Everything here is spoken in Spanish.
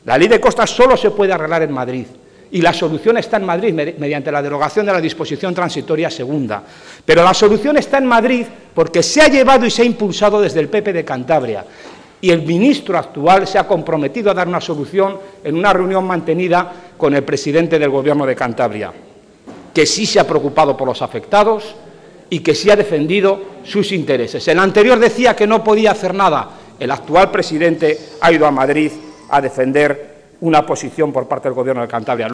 La ley de costas solo se puede arreglar en Madrid. Y la solución está en Madrid, mediante la derogación de la disposición transitoria segunda. Pero la solución está en Madrid porque se ha llevado y se ha impulsado desde el PP de Cantabria. Y el ministro actual se ha comprometido a dar una solución en una reunión mantenida con el presidente del Gobierno de Cantabria, que sí se ha preocupado por los afectados y que sí ha defendido sus intereses. El anterior decía que no podía hacer nada. El actual presidente ha ido a Madrid a defender una posición por parte del Gobierno de Cantabria.